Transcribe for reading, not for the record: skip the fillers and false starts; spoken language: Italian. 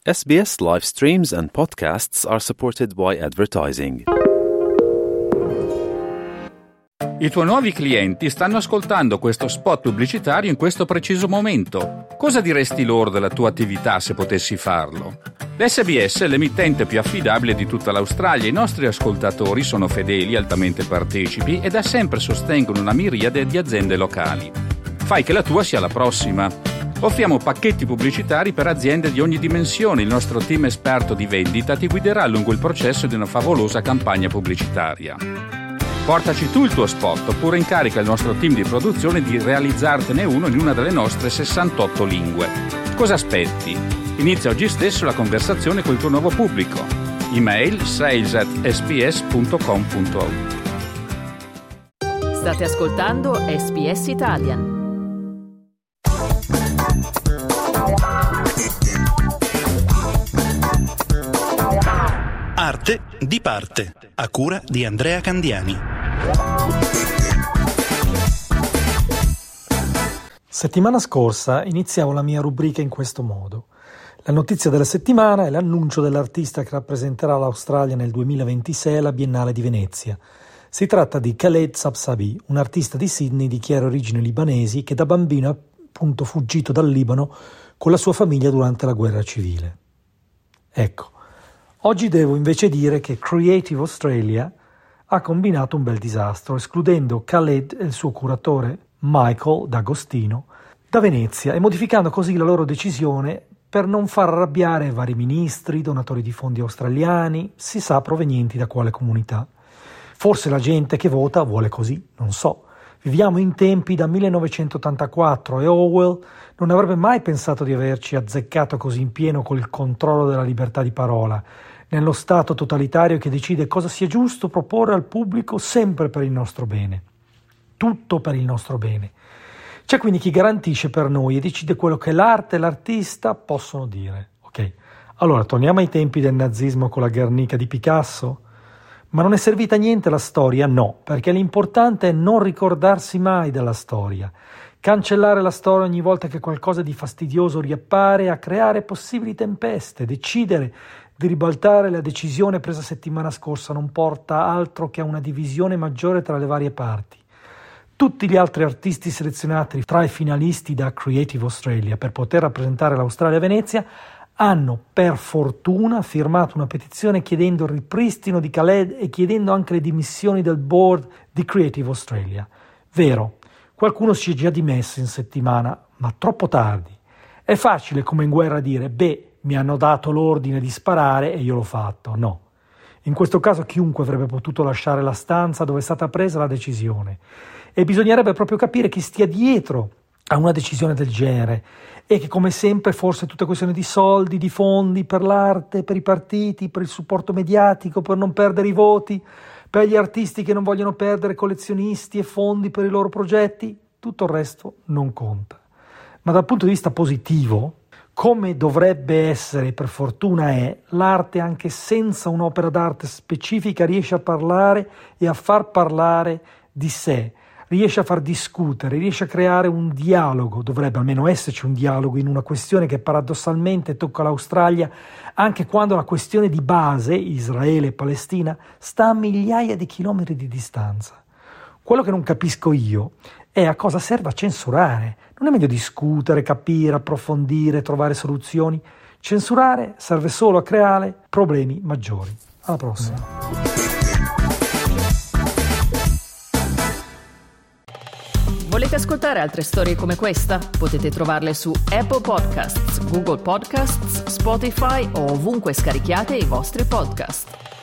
SBS live streams and podcasts are supported by advertising. I tuoi nuovi clienti stanno ascoltando questo spot pubblicitario in questo preciso momento. Cosa diresti loro della tua attività se potessi farlo? L'SBS è l'emittente più affidabile di tutta l'Australia. I nostri ascoltatori sono fedeli, altamente partecipi e da sempre sostengono una miriade di aziende locali. Fai che la tua sia la prossima. Offriamo pacchetti pubblicitari per aziende di ogni dimensione. Il nostro team esperto di vendita ti guiderà lungo il processo di una favolosa campagna pubblicitaria. Portaci tu il tuo spot oppure incarica il nostro team di produzione di realizzartene uno in una delle nostre 68 lingue. Cosa aspetti? Inizia oggi stesso la conversazione col tuo nuovo pubblico. Email sales@sbs.com.au. State ascoltando SBS Italian. Arte di parte, a cura di Andrea Candiani. Settimana scorsa iniziavo la mia rubrica in questo modo. La notizia della settimana è l'annuncio dell'artista che rappresenterà l'Australia nel 2026 alla Biennale di Venezia. Si tratta di Khaled Sabsabi, un artista di Sydney di chiare origini libanesi che da bambino è appunto fuggito dal Libano con la sua famiglia durante la guerra civile. Ecco, oggi devo invece dire che Creative Australia ha combinato un bel disastro, escludendo Khaled e il suo curatore Michael D'Agostino da Venezia e modificando così la loro decisione per non far arrabbiare vari ministri, donatori di fondi australiani, si sa provenienti da quale comunità. Forse la gente che vota vuole così, non so. Viviamo in tempi da 1984 e Orwell non avrebbe mai pensato di averci azzeccato così in pieno col controllo della libertà di parola, nello Stato totalitario che decide cosa sia giusto proporre al pubblico sempre per il nostro bene. Tutto per il nostro bene. C'è quindi chi garantisce per noi e decide quello che l'arte e l'artista possono dire. Ok, allora torniamo ai tempi del nazismo con la Guernica di Picasso? Ma non è servita a niente la storia? No, perché l'importante è non ricordarsi mai della storia. Cancellare la storia ogni volta che qualcosa di fastidioso riappare a creare possibili tempeste. Decidere di ribaltare la decisione presa settimana scorsa non porta altro che a una divisione maggiore tra le varie parti. Tutti gli altri artisti selezionati tra i finalisti da Creative Australia per poter rappresentare l'Australia a Venezia hanno per fortuna firmato una petizione chiedendo il ripristino di Khaled e chiedendo anche le dimissioni del board di Creative Australia. Vero, qualcuno si è già dimesso in settimana, ma troppo tardi. È facile come in guerra dire, mi hanno dato l'ordine di sparare e io l'ho fatto. No. In questo caso chiunque avrebbe potuto lasciare la stanza dove è stata presa la decisione. E bisognerebbe proprio capire chi stia dietro a una decisione del genere e che come sempre forse è tutta questione di soldi, di fondi per l'arte, per i partiti, per il supporto mediatico, per non perdere i voti, per gli artisti che non vogliono perdere collezionisti e fondi per i loro progetti. Tutto il resto non conta. Ma dal punto di vista positivo, come dovrebbe essere, per fortuna è, l'arte anche senza un'opera d'arte specifica riesce a parlare e a far parlare di sé, riesce a far discutere, riesce a creare un dialogo, dovrebbe almeno esserci un dialogo in una questione che paradossalmente tocca l'Australia anche quando la questione di base, Israele e Palestina, sta a migliaia di chilometri di distanza. Quello che non capisco io è a cosa serve a censurare. Non è meglio discutere, capire, approfondire, trovare soluzioni? Censurare serve solo a creare problemi maggiori. Alla prossima. Volete ascoltare altre storie come questa? Potete trovarle su Apple Podcasts, Google Podcasts, Spotify o ovunque scarichiate i vostri podcast.